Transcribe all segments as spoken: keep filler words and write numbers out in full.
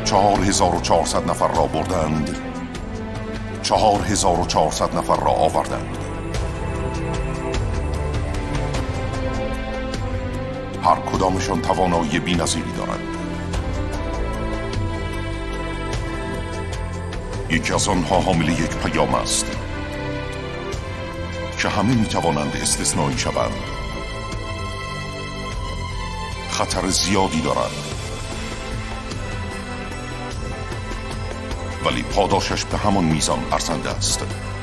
چهار هزار و چهارصد نفر را بردند، چهار هزار و چهارصد نفر را آوردند. هر کدامشان توانایی بی‌نظیری دارد. یکی از آنها حامل یک پیام است که همه میتوانند استثنایی شوند. خطر زیادی دارد، ولی پاداشش به همان میزان ارزنده است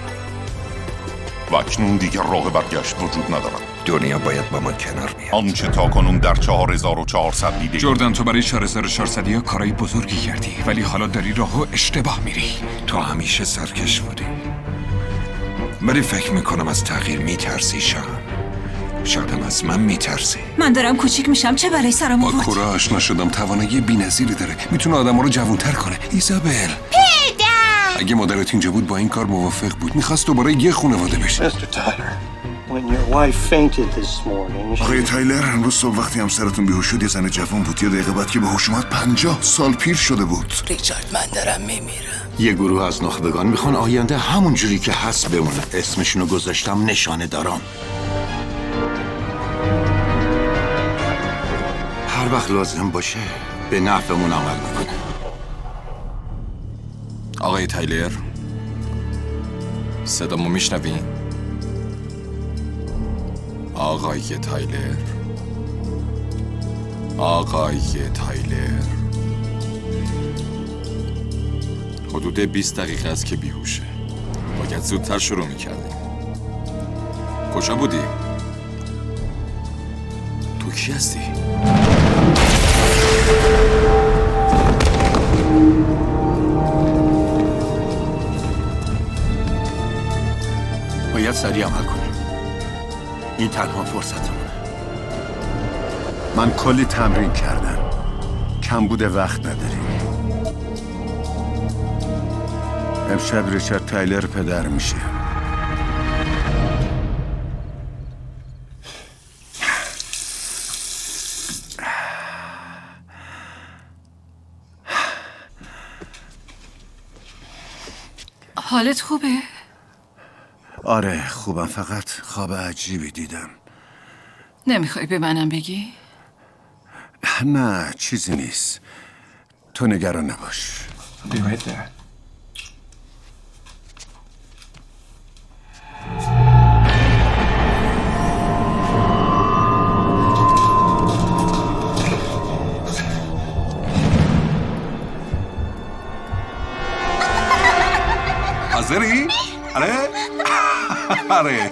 و اکنون دیگر راه برگشت وجود ندارد. دنیا باید با ما کنار میاد. آنچه تا کنون در چهار هزار و چهارصد دیده. جردن، تو برای چهار هزار و چهارصد ها کارهای بزرگی کردی، ولی حالا داری راهو اشتباه میری. تو همیشه سرکش بودی، ولی فکر میکنم از تغییر میترسی. شان شادم از من میترسی. من دارم کوچیک میشم، چه برای سرم با آورد؟ کورا آشنا شدم، توانایی بی‌نظیری داره، میتونه آدم ها رو جوانتر کنه. ایزابل پدر، اگه مادرت اینجا بود با این کار موافق بود. میخواست دوباره یه خانواده بشه. میستر تایلر، when your wife fainted this morning. آقای تایلر، امروز صبح وقتی همسرتون بیهوش شد یه زن جوان بود. یه دقیقه بعد که به هوش اومد پنجاه سال پیر شده بود. ریچارد، من دارم میمیرم. یه گروه از نخبگان میخوان آینده همون جوری که هست بمونه. اسمشونو گذاشتم نشانه دارم. هر وقت لازم باشه به نفعمون عمل میکنه. آقای تایلر، صدامو میشنوین؟ آقای تایلر، آقای تایلر، حدود بیست دقیقه است که بیهوشه. باید زودتر شروع میکردیم. کجا بودی؟ تو کی هستی؟ باید سریع عمل کنیم. این تنها فرصتمونه. من کلی تمرین کردم، کم بوده وقت نداریم. امشب ریچارد تایلر پدر میشه. حالت خوبه؟ آره خوبم، فقط خواب عجیبی دیدم. نمیخوای به منم بگی؟ نه چیزی نیست، تو نگران نباش. I'll be right there. حاضری؟ آره؟ آره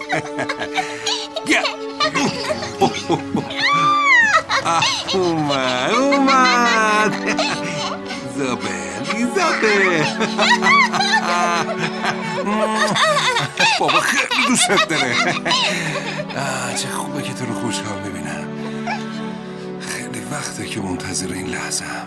اومد اومد ایزابل ایزابل بابا خیلی دوست داره. چه خوبه که تو رو خوشحال ببینم. خیلی وقته که منتظر این لحظه هم.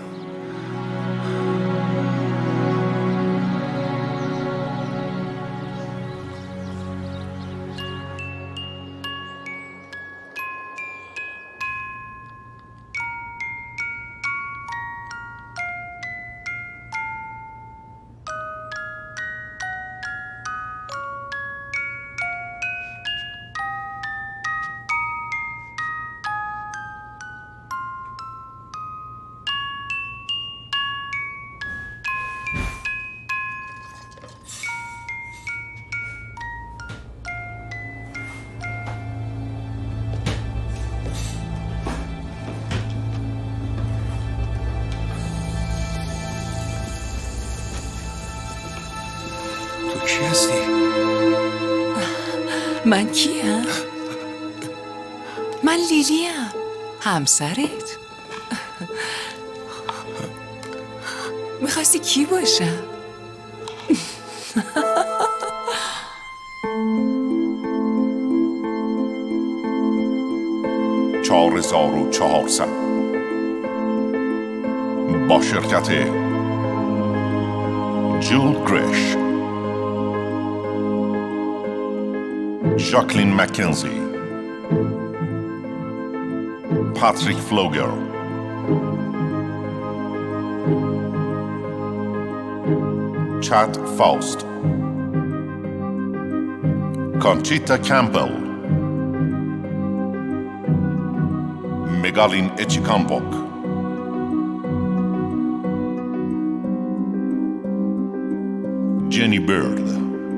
کی هستی؟ من کیم؟ من لیلیم، همسرت. میخواستی کی باشم؟ چهار هزار و چهارصد با شرکت جول گرش، ژاکلین مکنزی، پاتریک فلوگر، چاد فاست، کانچیتا کمپل، مگالین اچیکانبوک، جنی برد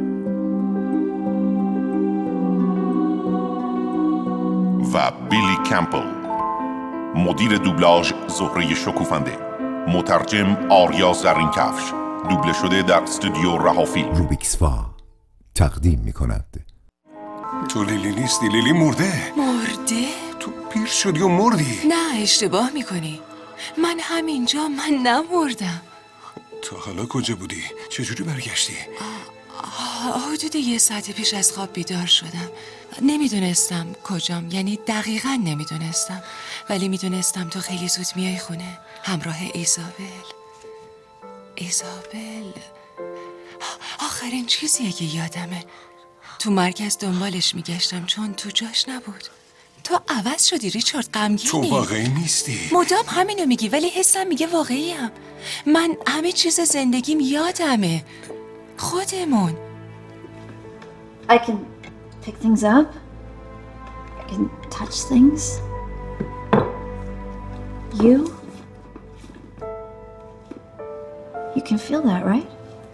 و بیلی کمپل. مدیر دوبلاژ زهره شکوفنده، مترجم آریا زرینکفش، دوبله شده در استودیو رهافیل. روبیکسوا تقدیم می کند. تو لیلی نیستی، لیلی مرده. مرده؟ تو پیر شدی و مردی. نه اشتباه میکنی. من همینجا، من نمردم. تا حالا کجا بودی؟ چجوری برگشتی؟ حدود یه ساعت پیش از خواب بیدار شدم. نمیدونستم کجام، یعنی دقیقا نمیدونستم، ولی میدونستم تو خیلی زود میای خونه همراه ایزابل. ایزابل آخرین چیزیه که یادمه. تو مرکز دنبالش میگشتم چون تو جاش نبود. تو عوض شدی ریچارد، غمگینی. تو واقعی نیستی. مدام همینو میگی ولی حسم میگه واقعیم. من همه چیز زندگیم یادمه. خودمون. I can pick things up. I can touch things. You? You can feel that, right?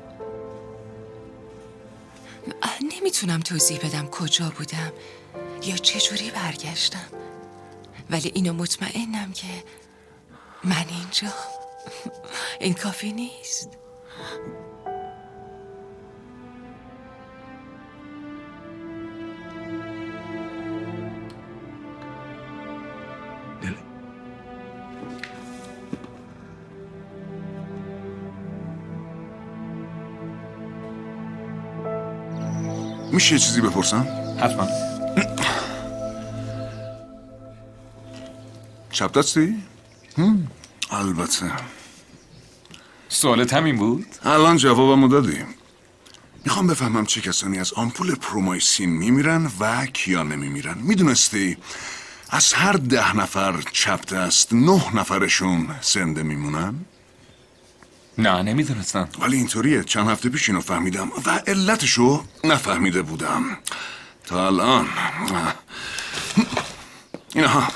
نمیتونم توضیح بدم کجا بودم یا چجوری برگشتم، ولی اینو مطمئنم که من اینجا. این کافی نیست. میشه چیزی بپرسم؟ حتما. چپ دستی؟ البته. سوالت همین بود؟ الان جوابمو دادی. میخوام بفهمم چه کسانی از آمپول پرومایسین میمیرن و کیا نمیمیرن. میدونستی از هر ده نفر چپ دست نه نفرشون زنده میمونن؟ نه نمیدونستم. ولی اینطوریه. چند هفته پیش اینو فهمیدم و علتشو نفهمیده بودم تا الان. اینها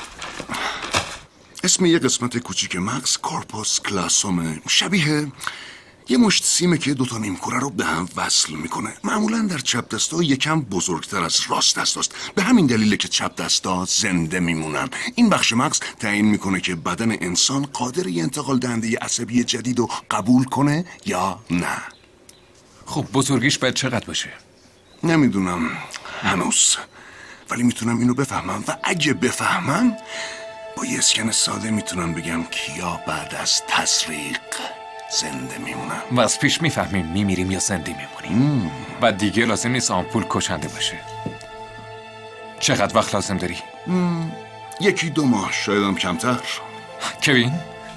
اسم یه قسمت کوچیک مغز کورپوس کلاسومه. شبیه یه مشت سیمه که دوتا نیمکره رو به هم وصل میکنه. معمولا در چپ دستا یکم بزرگتر از راست دستاست. به همین دلیله که چپ دستا زنده میمونن. این بخش مغز تعیین میکنه که بدن انسان قادر یه انتقال دهنده عصبی جدید رو قبول کنه یا نه. خب بزرگیش باید چقدر باشه؟ نمیدونم هنوز، ولی میتونم اینو بفهمم و اگه بفهمم با یه اسکن ساده میتونم بگم کیا بعد از تسریق زنده میمونن. و از پیش میفهمیم میمیریم یا زنده میمونیم. و دیگه لازم نیست آمپول کشنده باشه. چقدر وقت لازم داری؟ مم. یکی دو ماه، شایدم کمتر. کوین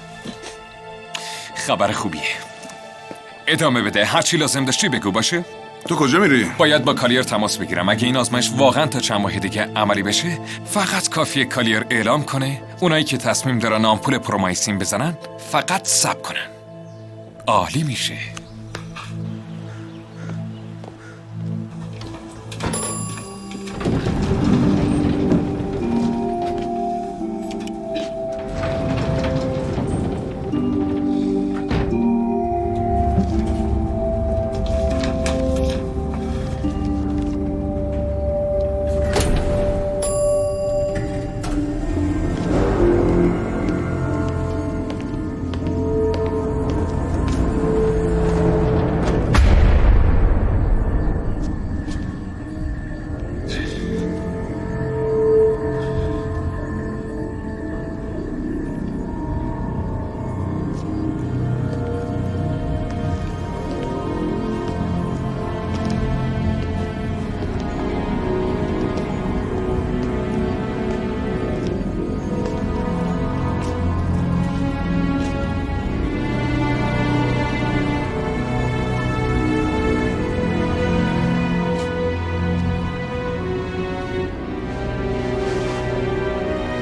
خبر خوبیه. ادامه بده، هرچی لازم داشتی بگو باشه. تو کجا میری؟ باید با کالیر تماس بگیرم. اگه این آزمایش واقعا تا چند ماه دیگه عملی بشه، فقط کافیه کالیر اعلام کنه اونایی که تصمیم دارن آمپول پرومایسین بزنن فقط صبر کنن. عالی میشه.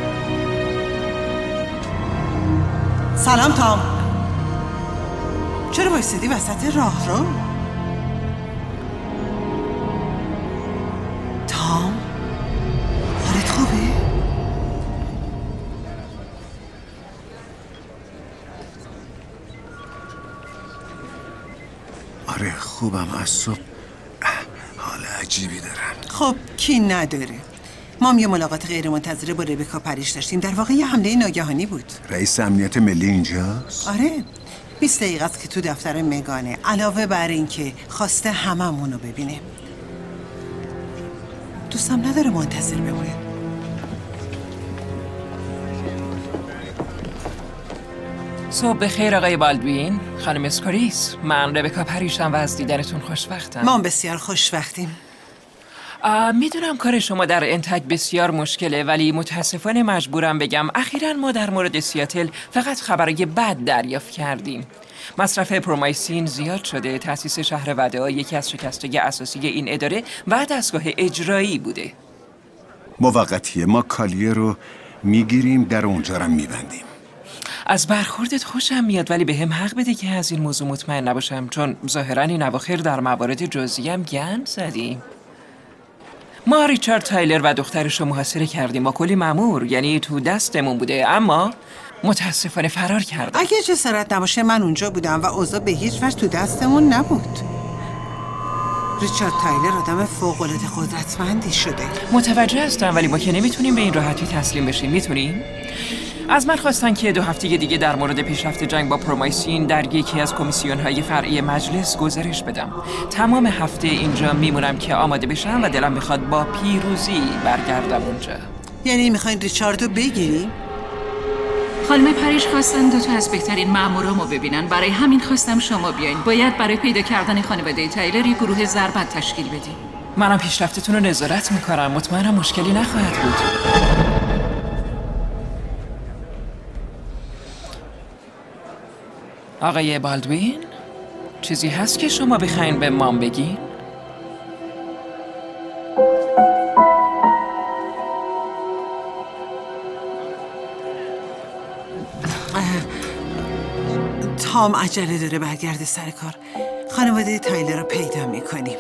سلام تام. چرا وایسیدی وسط راه رو؟ تام حالت خوبه؟ آره خوبم. از صبح حال عجیبی دارم. خب کی نداره. ما هم یه ملاقات غیر منتظره با ربکا پریش داشتیم. در واقع یه حمله ناگهانی بود. رئیس امنیت ملی اینجاست؟ آره بیست دقیقه است که تو دفتر مگانه. علاوه بر این که خواسته هممونو ببینه. دوستم نداره منتظر بمونه. صبح بخیر آقای بالدوین، خانم اسکوریس. من ربکا پریشم و از دیدنتون خوشوقتم. ما هم بسیار خوشوقتیم. میدونم کار شما در انتاج بسیار مشکله، ولی متاسفانه مجبورم بگم اخیراً ما در مورد سیاتل فقط خبرای بد دریافت کردیم. مصرف پرومایسین زیاد شده. تأسیس شهر وداع یکی از شکست‌های اساسی این اداره و دستگاه اجرایی بوده. موقتیه. ما کالیه رو میگیریم، در اونجا رو میبندیم. از برخوردت خوشم میاد، ولی به هم حق بده که از این موضوع مطمئن نباشم، چون ظاهراً این اواخر در موارد جزئی هم گند زدیم. ما ریچارد تایلر و دخترش رو محاصره کردیم با کلی مأمور، یعنی تو دستمون بوده، اما متاسفانه فرار کردن. اگه جسارت نباشه من اونجا بودم و اوضاع به هیچ وجه تو دستمون نبود. ریچارد تایلر آدم فوق‌العاده قدرتمندی شده. متوجه هستم، ولی ما که نمیتونیم به این راحتی تسلیم بشیم. میتونیم؟ از من خواستن که دو هفته دیگه در مورد پیشرفت جنگ با پرومایسین در یکی از کمیسیون‌های فرعی مجلس گزارش بدم. تمام هفته اینجا میمونم که آماده بشم و دلم میخواد با پیروزی برگردم اونجا. یعنی میخواین ریچاردو بگیری؟ خانم پریش خواستن دو تا از بهترین مامورامو ببینن. برای همین خواستم شما بیاین. باید برای پیدا کردن خانواده تایلر یک گروه ضربت تشکیل بدیم. منم پیشرفتتون رو نظارت میکنم. مطمئنم مشکلی نخواهد بود. آقای بالدوین، چیزی هست که شما بخواین به مام بگین؟ تام عجله داره برگرده سر کار. خانواده تایلر رو پیدا میکنیم.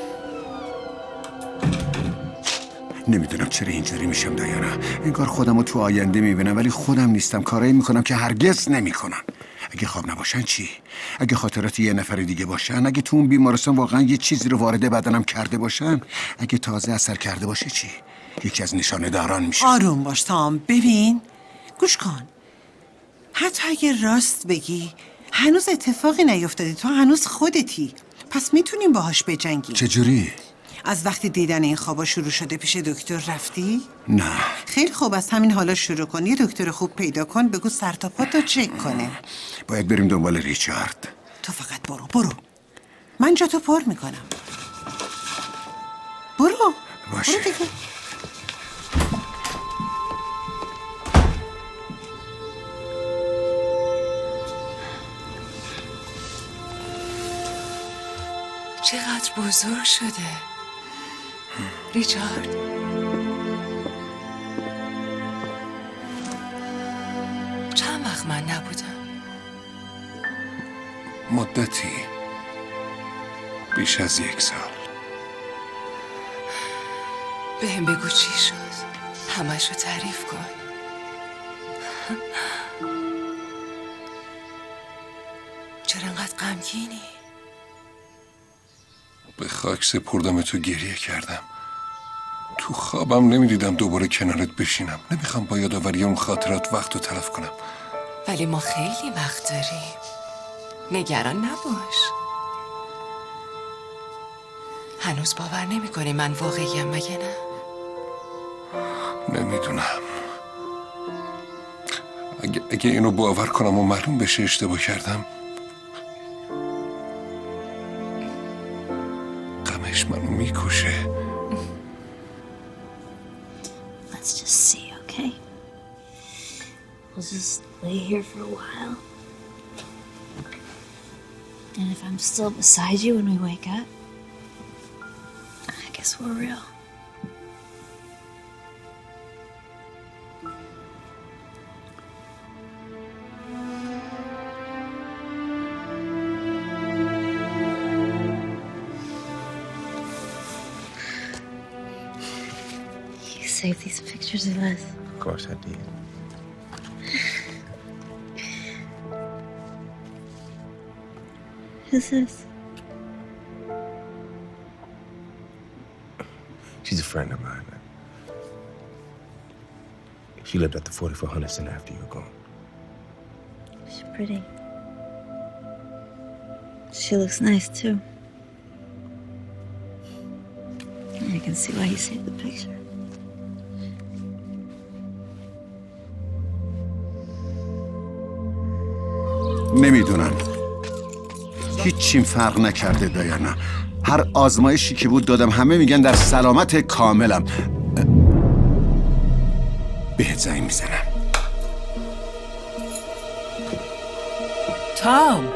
نمیدونم چرا اینجوری میشم دایانا. انگار خودم رو تو آینده میبینم ولی خودم نیستم. کارایی میکنم که هرگز نمیکنم. اگه خواب نباشن چی؟ اگه خاطرات یه نفر دیگه باشن؟ اگه تو اون بیمارستان واقعا یه چیزی رو وارد بدنم کرده باشن؟ اگه تازه اثر کرده باشه چی؟ یکی از نشانه داران میشه. آروم باش تام. ببین گوش کن. حتی اگه راست بگی هنوز اتفاقی نیفتاده. تو هنوز خودتی. پس میتونیم باهاش بجنگیم. چجوری؟ از وقتی دیدن این خوابا شروع شده پیش دکتر رفتی؟ نه. خیلی خوب، از همین حالا شروع کن. یه دکتر خوب پیدا کن، بگو سر تا پات رو چک کنه. باید بریم دنبال ریچارد. تو فقط برو برو. من جا تو پر میکنم. برو. باشه. برو دیگه. چقدر بزرگ شده ریچارد. چند وقت من نبودم؟ مدتی بیش از یک سال. به هم بگو چی شد. همشو تعریف کن. چرا انقدر غمگینی؟ به خاک سپردم تو گریه کردم. تو خوابم نمیدیدم دوباره کنارت بشینم. نمیخوام با یادآوری اون خاطرات وقت رو تلف کنم. ولی ما خیلی وقت داریم. نگران نباش. هنوز باور نمی کنی من واقعیم مگه نه؟ نمیدونم. اگه, اگه اینو باور کنم و معلوم بشه اشتباه کردم، غمش منو میکشه. Let's just see, okay? We'll just lay here for a while. And if I'm still beside you when we wake up, I guess we're real. save these pictures of us? Of course I did. Who's this? She's a friend of mine. She lived at the forty-four hundred Center after you were gone. She's pretty. She looks nice, too. I can see why you saved the picture. نمیدونم هیچیم فرق نکرده دایانا. هر آزمایشی که بود دادم، همه میگن در سلامت کاملم. بهت زنگ میزنم. تام،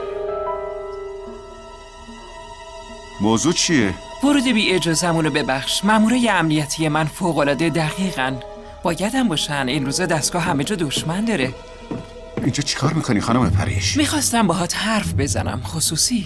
موضوع چیه؟ ورود بی اجازه‌مون رو ببخش. مامورای امنیتی من فوق‌العاده دقیقاً. بایدم باشن. این روزا دستگاه همه جا دشمن داره. اینجا چیکار میکنی خانم پریش؟ میخواستم باهات حرف بزنم، خصوصی.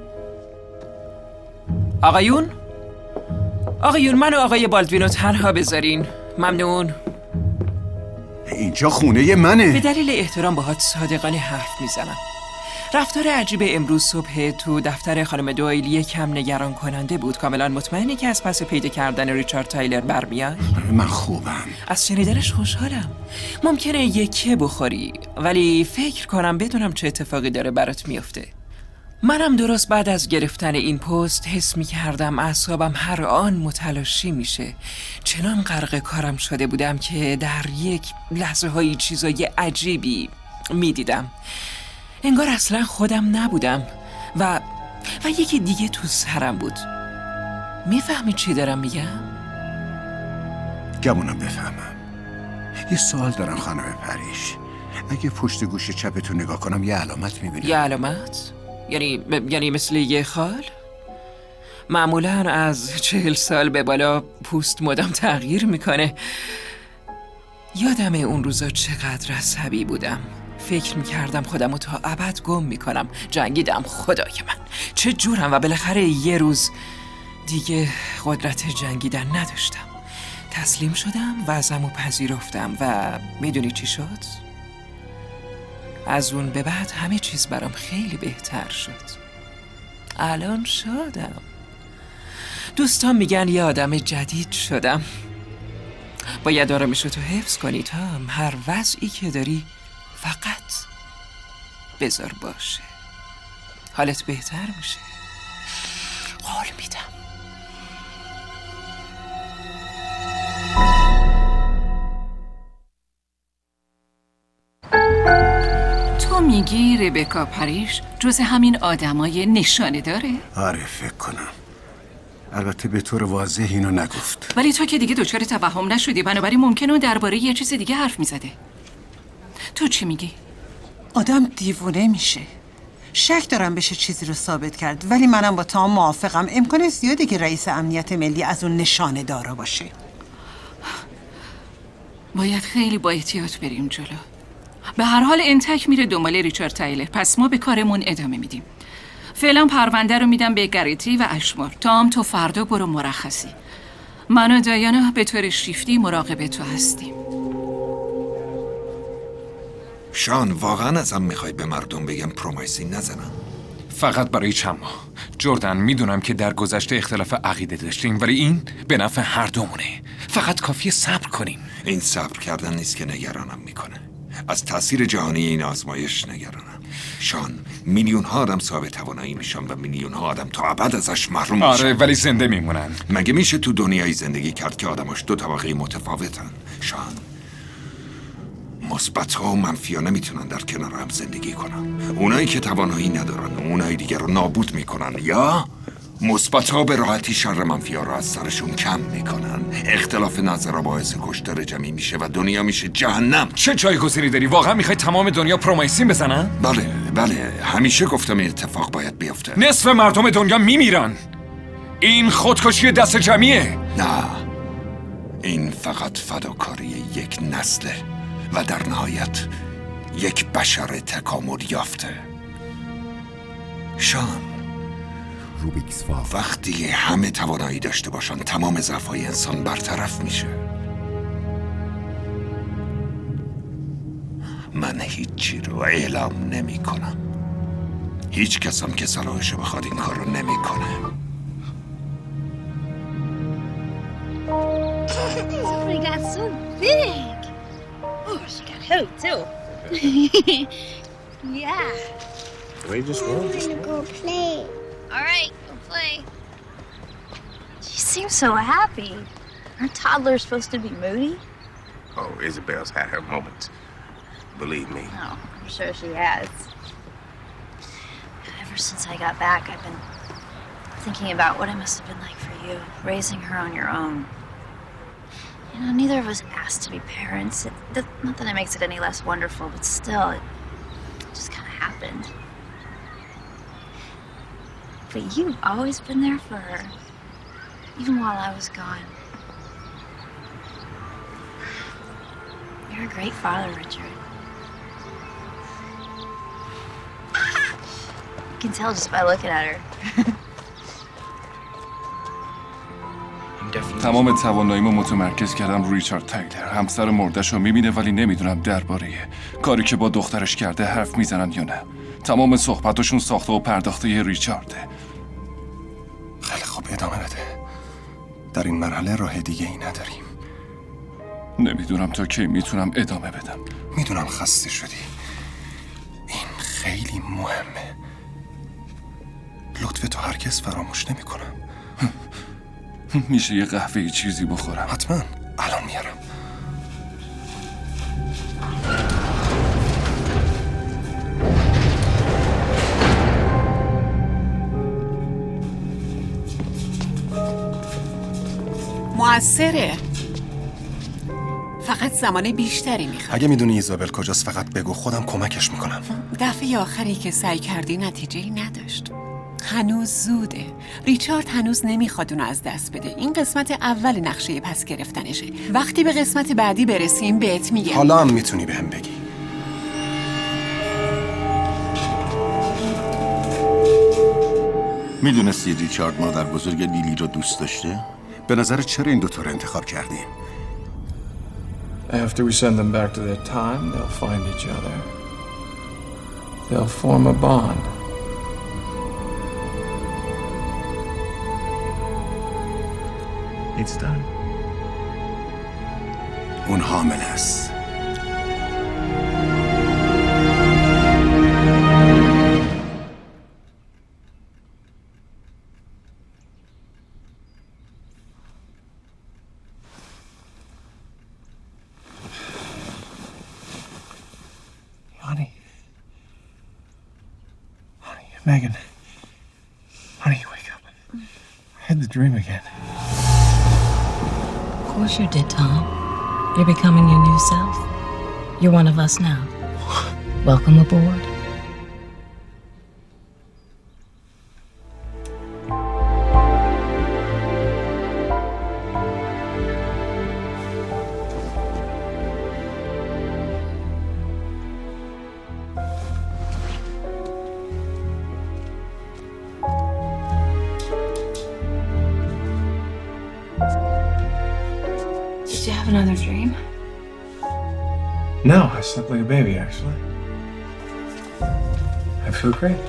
آقایون؟ آقایون، من و آقای بالدوینو تنها بذارین. ممنون. اینجا خونه منه. به دلیل احترام باهات صادقانه حرف میزنم. رفتار عجیب امروز صبح تو دفتر خانم دویل یکم نگران کننده بود. کاملا مطمئنی که از پس پیدا کردن ریچارد تایلر برمیای؟ من خوبم. از شنیدنش خوشحالم. ممکنه یکی بخوری، ولی فکر کنم بدونم چه اتفاقی داره برات میفته. منم درست بعد از گرفتن این پست حس میکردم اعصابم هر آن متلاشی میشه. چنان غرق کارم شده بودم که در یک لحظه های چیزای عجیبی میدیدم. انگار اصلا خودم نبودم و و یکی دیگه تو سرم بود. میفهمی چی دارم میگم؟ گمونم بفهمم. یه سوال دارم خانم پریش. اگه پشت گوش چپتو نگاه کنم یه علامت میبینم. یه علامت؟ یعنی یعنی مثل یه خال؟ معمولا از چهل سال به بالا پوست مدام تغییر میکنه. یادم اون روزا چقدر عصبی بودم. فکر میکردم خودمو تا ابد گم میکنم. جنگیدم، خدای من چه جورم، و بالاخره یه روز دیگه قدرت جنگیدن نداشتم. تسلیم شدم، وضعمو پذیرفتم و میدونی چی شد؟ از اون به بعد همه چیز برام خیلی بهتر شد. الان شدم. دوستان میگن یه آدم جدید شدم. باید آرامشتو حفظ کنی تام. هر وضعی که داری فقط بذار باشه. حالت بهتر میشه. قول میدم. تو میگی ربکا پریش جز همین آدمای نشانه داره؟ آره فکر کنم. البته به طور واضح اینو نگفت. ولی تو که دیگه دچار توهم نشدی، بنابراین ممکنه اون درباره یه چیز دیگه حرف میزده. تو چی میگی؟ آدم دیوونه میشه. شک دارم بشه چیزی رو ثابت کرد، ولی منم با تام موافقم. امکان زیاده که رئیس امنیت ملی از اون نشانه دارا باشه. باید خیلی با احتیاط بریم جلو. به هر حال انتک میره دنبال ریچارد تایلر، پس ما به کارمون ادامه میدیم. فعلا پرونده رو میدم به گریتی و اشمار. تام تو فردا برو مرخصی. من و دایانا به طور شیفتی مراقب تو هستیم. شان، واقعا ازم میخوای به مردم بگم پرومایسین نزنم؟ فقط برای چند ماه. جردن، میدونم که در گذشته اختلاف عقیده داشتیم، ولی این به نفع هر دومونه. فقط کافیه صبر کنیم. این صبر کردن نیست که نگرانم میکنه. از تاثیر جهانی این آزمایش نگرانم. شان، میلیون ها آدم صاحب توانایی میشن و میلیون ها آدم تا ابد ازش محروم میشن. آره، ولی زنده میمونن. مگه میشه تو دنیایی زندگی کرد که آدماش دو طبقه متفاوتن؟ شان، مثبت ها و منفی ها نمیتونن در کنار هم زندگی کنن. اونایی که توانایی ندارن اونایی دیگر رو نابود میکنن، یا مثبت ها به راحتی شر منفی ها رو از سرشون کم میکنن. اختلاف نظر باعث کشتار جمعی میشه و دنیا میشه جهنم. چه جایگزینی داری؟ واقعا میخوای تمام دنیا پرومایسین بزنن؟ بله بله، همیشه گفتم این اتفاق باید بیفته. نصف مردم دنیا میمیرن. این خودکشی دست جمعیه. نه، این فقط فداکاری یک نسله و در نهایت یک بشر تکامل یافته. شان، روبیکس فاق. وقتی همه توانایی داشته باشن تمام ضعف‌های انسان برطرف میشه. من هیچی رو اعلام نمی کنم. هیچ کسم که صلاحش بخواد این کار رو نمی کنه. Somebody got so big. Oh, she got hope too. Yeah. We just I'm won't. gonna go play. All right, go play. She seems so happy. Aren't toddlers supposed to be moody? Oh, Isabel's had her moments. Believe me. Oh, I'm sure she has. Ever since I got back, I've been thinking about what it must have been like for you, raising her on your own. You know, neither of us asked to be parents. It, that, not that it makes it any less wonderful, but still, it just kind of happened. But you've always been there for her, even while I was gone. You're a great father, Richard. You can tell just by looking at her. تمام تواناییمو متمرکز کردم روی ریچارد تایلر. همسر مردش رو میبینه ولی نمیدونم درباره کاری که با دخترش کرده حرف میزنن یا نه. تمام صحبتاشون ساخته و پرداخته ی ریچارده. خیلی خوب، ادامه بده. در این مرحله راه دیگه ای نداریم. نمیدونم تا کی میتونم ادامه بدم. میدونم خسته شدی. این خیلی مهمه. لطف تو هرگز فراموش نمی کنم. میشه یه قهوه ای چیزی بخورم؟ حتما، الان میارم. موثره. فقط زمان بیشتری میخواد. اگه میدونی ایزابل کجاست فقط بگو، خودم کمکش میکنم. دفعه آخری که سعی کردی نتیجه‌ای نداشت. هنوز زوده. ریچارد هنوز نمیخواد اونو از دست بده. این قسمت اول نقشه پس گرفتنشه. وقتی به قسمت بعدی برسیم بهت میگم. حالا هم میتونی بهم بگی. میدونستی ریچارد مادر بزرگ لیلی رو دوست داشته؟ به نظر چرا این دوتا رو انتخاب کردیم؟ After we send them back to their time, they'll find each other. They'll form a bond. It's done. اون حامل است. Honey. Honey, Megan. Honey, wake up. I had the dream again. Of course you did, Tom. You're becoming your new self. You're one of us now. Welcome aboard. Did you have another dream? No, I slept like a baby, actually. I feel great.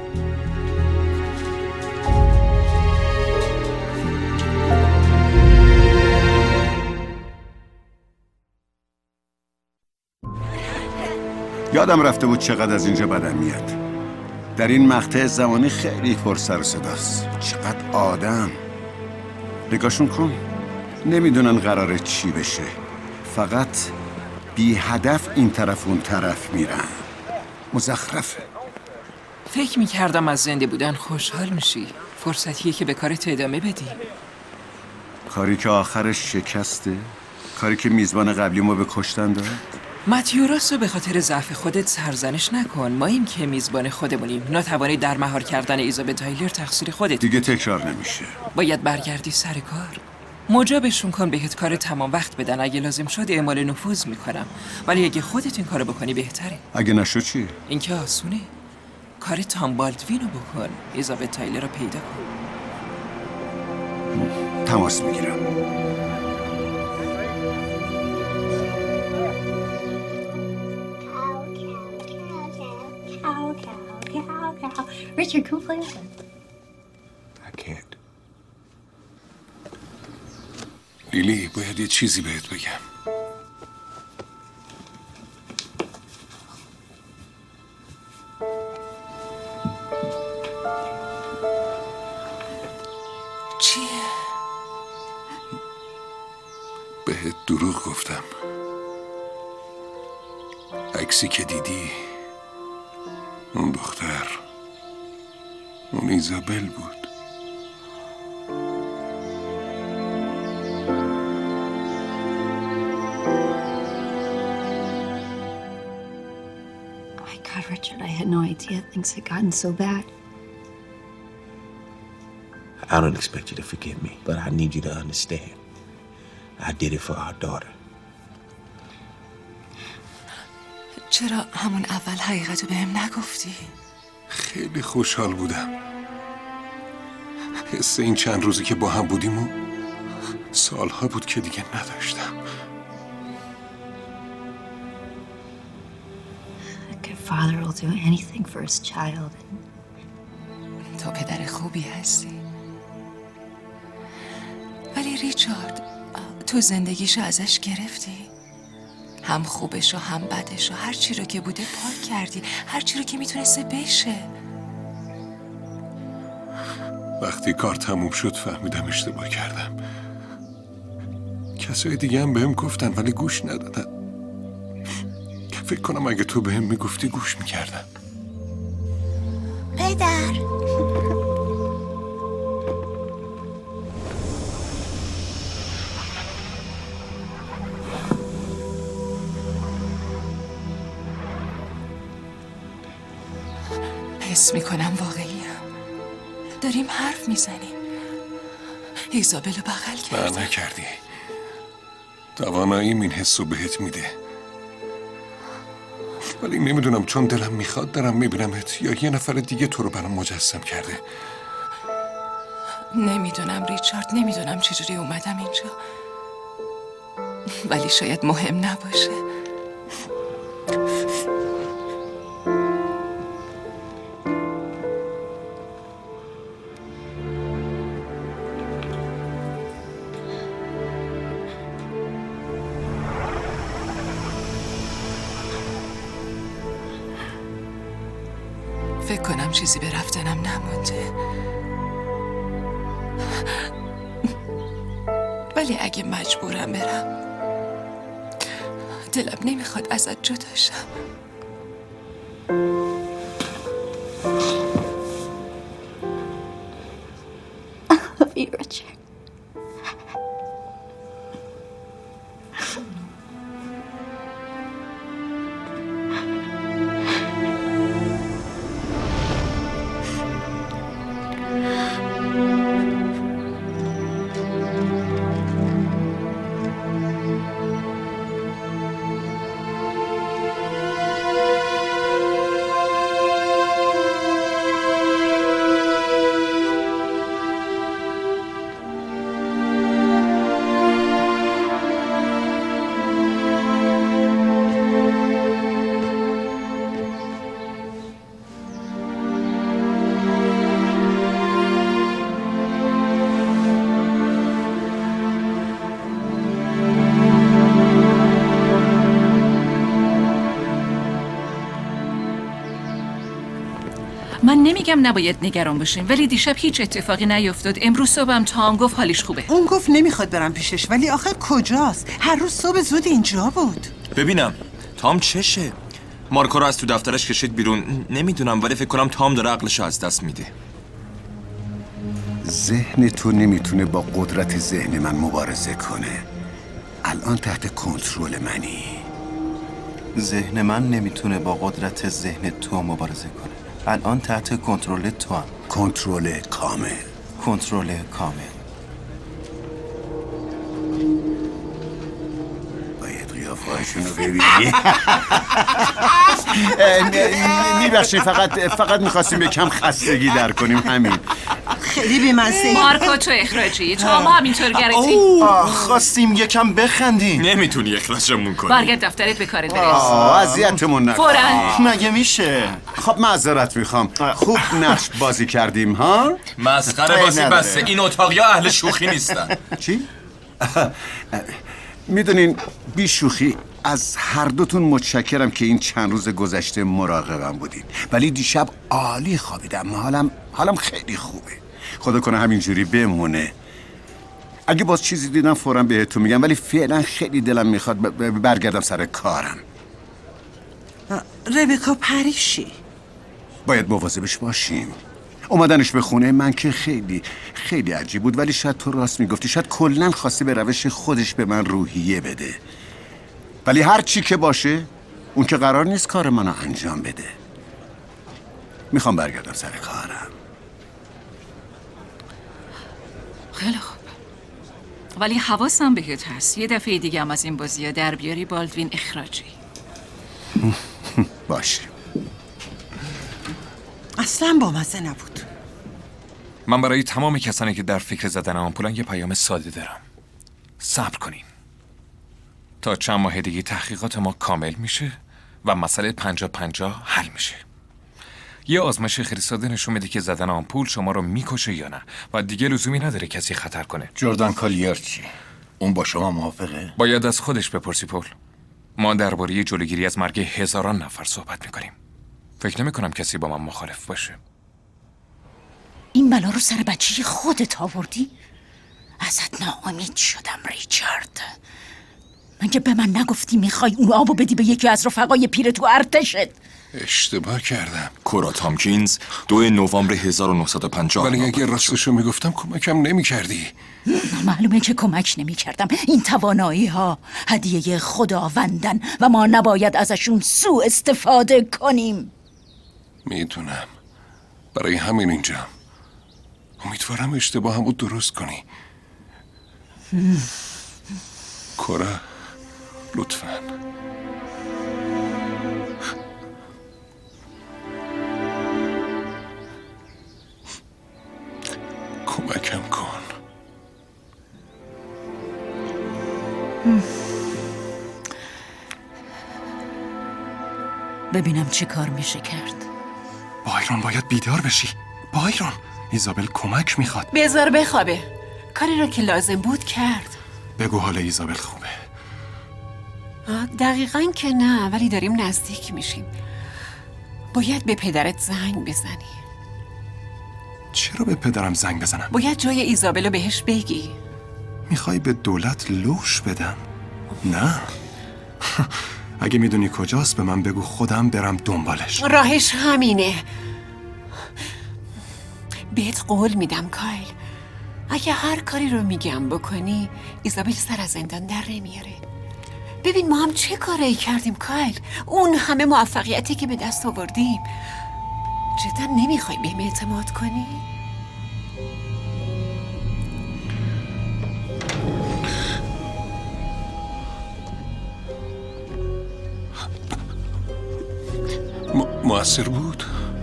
یادم رفته بود چقدر از اینجا بدم میاد. در این مقطع زمانی خیلی پر سر و صداست. چقدر آدم. نگاشون کن. نمیدونن قراره چی بشه. فقط بی هدف این طرف اون طرف میرن. مزخرفه. فکر میکردم از زنده بودن خوشحال میشی. فرصتیه که به کارت ادامه بدی. کاری که آخرش شکسته. کاری که میزبان قبلیمو به کشتن داد. متیو راست رو به خاطر ضعف خودت سرزنش نکن. ما این که میزبان خودمونیم. ناتوانی در مهار کردن ایزابل تایلر تقصیر خودت. دیگه تکرار نمیشه. باید برگردی سر کار. مجابشون کن بهت کار تمام وقت بدن. اگه لازم شد اعمال نفوذ میکنم، ولی اگه خودت این کارو بکنی بهتره. اگه نشد چی؟ این که آسونه. کار تام بالدوین رو بکن. ایزابل تایلر رو پیدا کن. تماس میگیرم. cow, cow, cow, cow. Richard, come play with us. I can't. لیلی باید یه چیزی بهت بگم. چیه؟ بهت دروغ گفتم. عکسی که دیدی اون دختر اون ایزابل بود. God, Richard, I had no idea things had gotten so bad. I don't expect you to forgive me, but I need you to understand. I did it for our daughter. چرا همون اول حقیقتو بهم نگفتی؟ خیلی خوشحال بودم. حس این چند روزی که با هم بودیم و سالها بود که دیگه نداشتم. A father will do anything for his child. تو پدر خوبی هستی. ولی ریچارد، تو زندگیشو ازش گرفتی. هم خوبش و هم بدش و هر چی رو که بوده پاک کردی، هر چی رو که میتونسته بشه. وقتی کار تموم شد فهمیدم اشتباه کردم. کسای دیگه هم بهم گفتن ولی گوش ندادن. فکر کنم اگه تو بهم میگفتی گوش میکردم. پدر حس میکنم واقعیم. داریم حرف میزنیم. ایزابل رو بغل کردی. نه نکردی. تواناییم این حس رو بهت میده. ولی نمیدونم چون دلم میخواد دارم میبینمت یا یه نفر دیگه تو رو برام مجسم کرده. نمیدونم ریچارد، نمیدونم چجوری اومدم اینجا. ولی شاید مهم نباشه. فکر کنم چیزی به رفتنم نمونده. ولی اگه مجبورم برم دلم نمیخواد ازت جدا شم. I love you, Richard. من نمیگم نباید نگران باشیم، ولی دیشب هیچ اتفاقی نیفتاد. امروز صبحم تام گفت حالش خوبه. اون گفت نمیخواد برم پیشش، ولی آخه کجاست؟ هر روز صبح زود اینجا بود. ببینم تام چشه؟ مارکو رو از تو دفترش کشید بیرون. نمیدونم ولی فکر کنم تام داره عقلش از دست میده. ذهن تو نمیتونه با قدرت ذهن من مبارزه کنه. الان تحت کنترل منی. ذهن من نمیتونه با قدرت ذهن تو مبارزه کنه. الان تحت کنترل تو هم. کنترل کامل. کنترل کامل. باید قیافه‌هاشون رو ببینی. میبخشید فقط فقط میخواستیم به کم خستگی در کنیم همین. خیلی بی‌مزه‌ای. مارکو تو اخراجی. تو هم همینطور گرتی. خواستیم یکم بخندیم. نمیتونی اخراجمون کنی. برگرد دفترت به کارت برس. آه اذیتمون نکن. فوراً. مگه میشه؟ خب معذرت میخوام. خوب نقش بازی کردیم ها؟ مسخره بازی بسته. این اتاقیا اهل شوخی نیستن. چی؟ میدونین بی شوخی از هر دوتون متشکرم که این چند روز گذشته مراقبم بودین، ولی دیشب عالی خوابیدم. حالم حالم خیلی خوبه. خدا کنه همینجوری بمونه. اگه باز چیزی دیدم فوراً بهتون میگم، ولی فعلا خیلی دلم میخواد برگردم سر کارم. ربکا پریشی باید مواظبش باشیم. اومدنش به خونه من که خیلی خیلی عجیب بود، ولی شاید تو راست میگفتی. شاید کلاً خواسته به روش خودش به من روحیه بده. ولی هر چی که باشه اون که قرار نیست کار منو انجام بده. میخوام برگردم سر کارم. خیلی خوب، ولی حواسم بهت هست یه دفعه دیگه هم از این بازی در بیاری بالدوین اخراجی. باشه. اصلا بامزه نبود. من برای تمام کسانی که در فکر زدن آمپولن یه پیام ساده دارم. صبر کنین تا چند ماه دیگه تحقیقات ما کامل میشه و مسئله پنجا پنجا حل میشه. یه آزمایش خیلی ساده نشون میده که زدن آمپول شما رو میکشه یا نه و دیگه لزومی نداره کسی خطر کنه. جردن کالیر چی؟ اون با شما موافقه؟ باید از خودش بپرسی پول. ما درباره جلوگیری از مرگ هزاران نفر صحبت میکنیم. فکر نمی کنم کسی با من مخالف باشه. این بلا رو سر بچه خودت آوردی؟ ازت ناامید شدم ریچارد. مگه به من نگفتی میخوای اون آبو بدی به یکی از رفقای پیر تو ارتشت؟ اشتباه کردم. کورا تامکینز دو نوامبر هزار و نهصد و پنجاه. ولی اگه راستشو میگفتم کمکم نمیکردی. معلومه که کمک نمیکردم. این توانایی ها هدیه خداوندن و ما نباید ازشون سوء استفاده کنیم. میدونم، برای همین اینجام. امیدوارم اشتباهمو درست کنی. کورا لطفاً. کمکم کن. ببینم چه کار میشه کرد. بایرون باید بیدار بشی. بایرون، ایزابل کمک میخواد. بذار بخوابه. کاری رو که لازم بود کرد. بگو حال ایزابل خوبه. دقیقاً که نه، ولی داریم نزدیک میشیم. باید به پدرت زنگ بزنی. چرا به پدرم زنگ بزنم؟ باید جای ایزابل رو بهش بگی. میخوای به دولت لوش بدم؟ نه. اگه میدونی کجاست به من بگو، خودم برم دنبالش. راهش همینه. بهت قول میدم کایل، اگه هر کاری رو میگم بکنی ایزابل سر از زندان در نمیاره. ببین ما هم چه کاری کردیم کایل، اون همه موفقیتی که به دست آوردیم. جدا نمیخوای بهم اعتماد کنی؟ م- مؤثر بود؟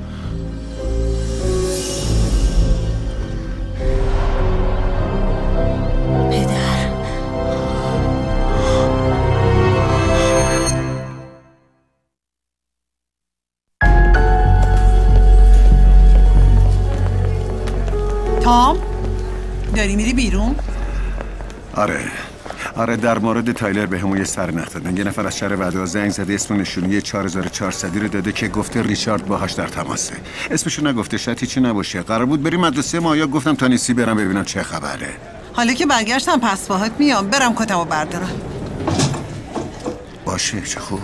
تام داری میری بیرون؟ آره آره در مورد تایلر به همون یه سرنخ دادن. یه نفر از شهر وعده زنگ زده، اسم نشونی چهار هزار و چهارصد رو داده که گفته ریچارد باهاش در تماسه. اسمشو نگفته، شاید هیچی نباشه. قرار بود بریم مدرسه مایا، گفتم تا نیستی برم ببینم چه خبره. حالا که برگشتم پس باهات میام. برم کتمو بردارم. باشه چه خوب.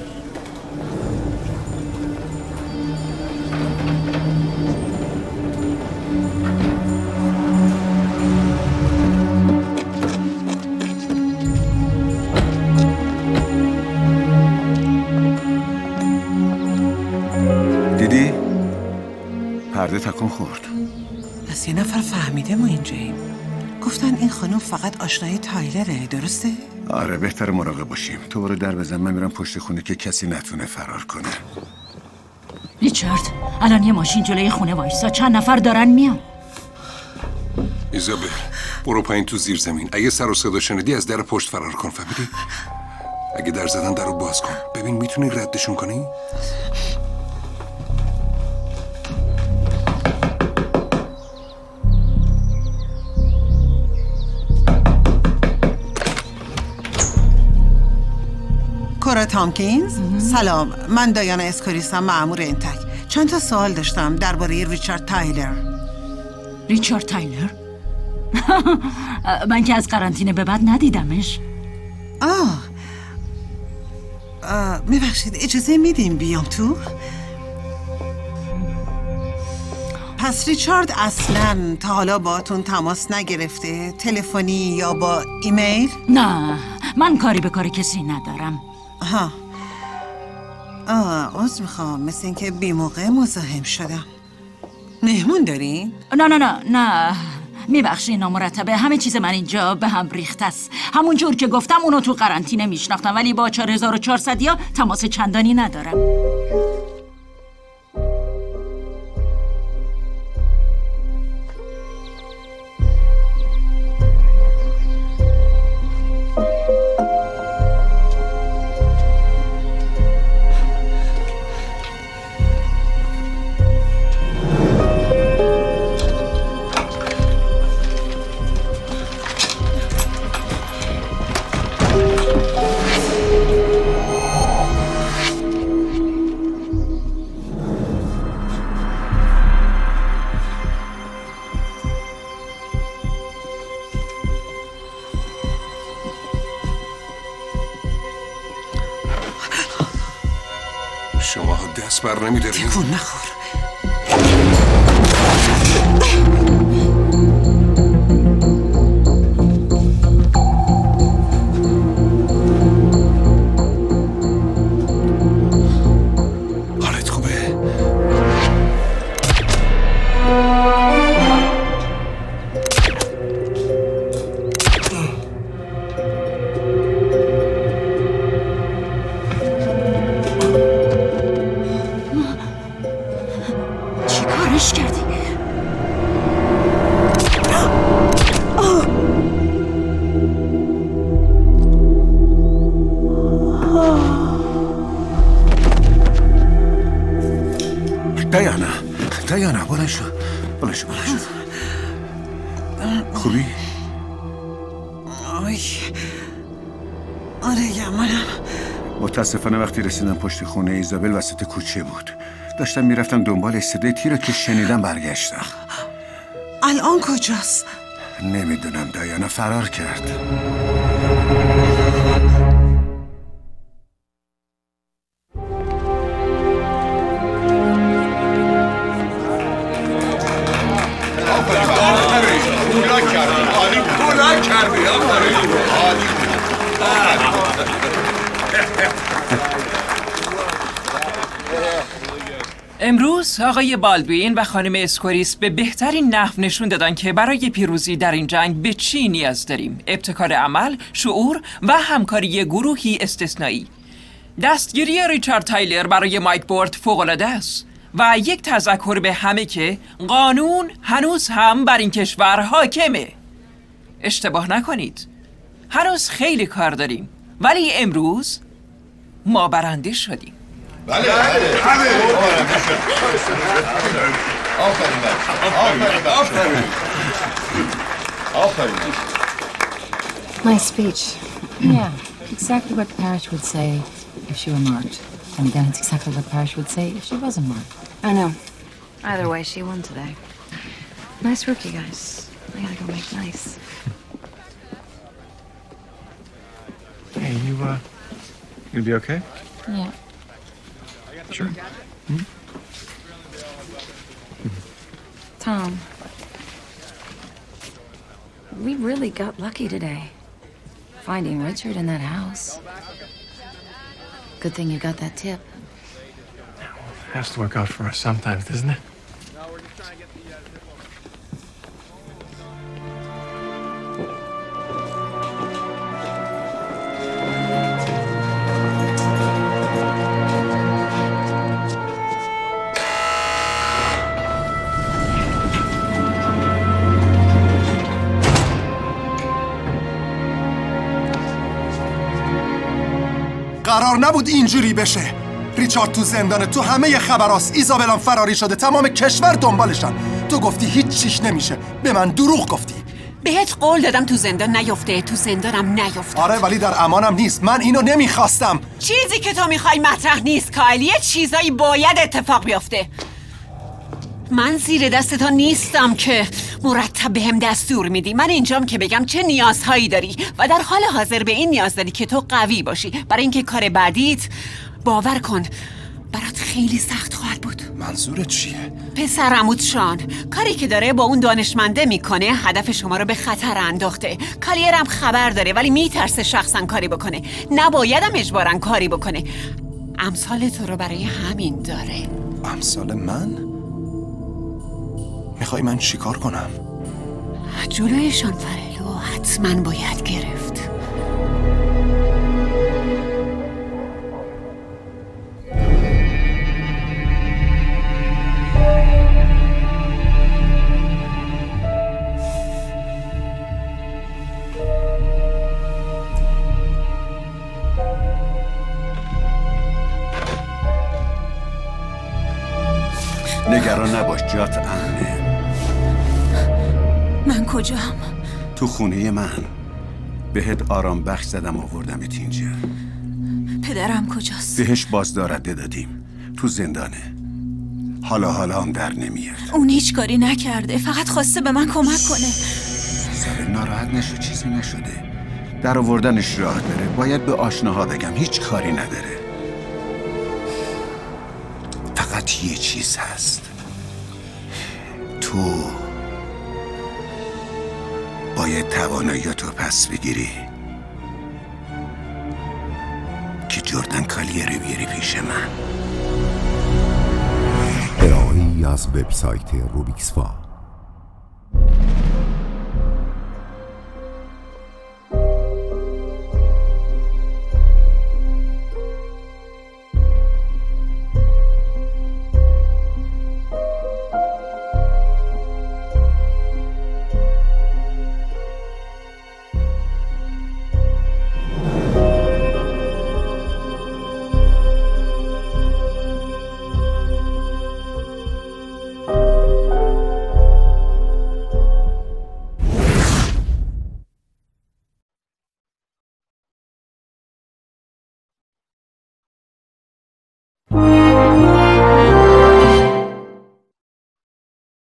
دیدی؟ پرده تکون خورد. پس یه نفر فهمیده ما اینجاییم. گفتن این خانم فقط آشنای تایلره، درسته؟ آره بهتر مراقب باشیم. تو برو در بزن، من میرم پشت خونه که کسی نتونه فرار کنه. ریچارد الان یه ماشین جلوی خونه وایسا، چند نفر دارن میان. ایزابل برو پایین تو زیر زمین. اگه سر و صدا شنیدی از در پشت فرار کن، فهمیدی؟ اگه در زدن در رو باز کن. ببین میتونی ردشون کنی؟ کورا تامکینز، سلام. من دایانا اسکوریسم، مأمور انتک. چند تا سوال داشتم درباره ریچارد تایلر. ریچارد تایلر؟ من که از قرنطینه به بعد ندیدمش. آه, آه میبخشید اجازه میدیم بیام تو؟ پس ریچارد اصلا تا حالا باهاتون تماس نگرفته؟ تلفنی یا با ایمیل؟ نه، من کاری به کار کسی ندارم. ها آه عذر میخوام، مثل اینکه بی موقع مزاحم شدم. مهمون دارین؟ نه نه نه نه میبخشی نامرتبه. همه چیز من اینجا به هم ریخته است. همون جور که گفتم اونو تو قرنطینه میشناختم، ولی با چهار هزار و چهارصد یا تماس چندانی ندارم. شما دست بر نمیدارین؟ تکون نخور. حالت خوبه؟ چی کارش کردی؟ دایانا دایانا بلند شو بلند شو بلند شو. خوبی؟ آی آره گمانم. متاسفانه وقتی رسیدم پشت خونه ایزابل وسط کوچه بود. داشتم میرفتم دنبال صدای تیر که شنیدم برگشتم. الان کجاست؟ نمیدونم دایانا، فرار کرد. امروز آقای بالدوین و خانم اسکوریس به بهترین نحو نشون دادن که برای پیروزی در این جنگ به چی نیاز داریم: ابتکار عمل، شعور و همکاری گروهی استثنایی. دستگیری ریچارد تایلر برای مایک بورد فوق‌العاده است و یک تذکر به همه که قانون هنوز هم بر این کشور حاکمه. اشتباه نکنید، هنوز خیلی کار داریم، ولی امروز ما برنده شدیم. بله بله My speech. Yeah, exactly what Parrish would say if she were marked. And then it's exactly what Parrish would say if she wasn't marked. I know. Either way, she won today. Nice work, you guys. I gotta go make nice. Hey, you, uh, you gonna be okay? Yeah. Sure. Hmm? Tom, we really got lucky today. Finding Richard in that house. Good thing you got that tip. Has to work out for us sometimes, doesn't it? قرار نبود اینجوری بشه. ریچارد تو زندانه، تو همه خبراست. ایزابلم فراری شده، تمام کشور دنبالشن. تو گفتی هیچ چیش نمیشه، به من دروغ گفتی. بهت قول دادم تو زندان نیفته، تو زندانم نیفته. آره ولی در امانم نیست. من اینو نمیخواستم. چیزی که تو میخوای مطرح نیست کایل. یه چیزایی باید اتفاق بیفته. من زیر دست تا نیستم که مرتب بهم دستور میدی. من اینجام که بگم چه نیازهایی داری و در حال حاضر به این نیاز داری که تو قوی باشی برای اینکه کار بعدیت، باور کن، برات خیلی سخت خواهد بود. منظورت چیه؟ پسر عموت شان کاری که داره با اون دانشمنده میکنه هدف شما رو به خطر انداخته. کالیرم خبر داره ولی میترسه شخصا کاری بکنه. نبایدم اجبارا کاری بکنه. امثال تو رو برای همین داره. امثال من؟ میخوای من چیکار کنم؟ جلویشان فرلو حتما باید گرفت. نگران نباش، جات امنه. من کجام؟ تو خونه من. بهت آرام بخش زدم آوردمت اینجا. پدرم کجاست؟ بهش بازدارنده دادیم، تو زندانه. حالا حالا هم در نمیاد. اون هیچ کاری نکرده، فقط خواسته به من کمک کنه. سر ناراحت نشو، چیزی نشده. در آوردنش راه داره. باید به آشناها بگم هیچ کاری نداره. فقط یه چیز هست، تو باید تواناییاتو پس بگیری که جردن کالیر رو بیاری پیش من. ارائه‌ای از وبسایت روبیکس فا.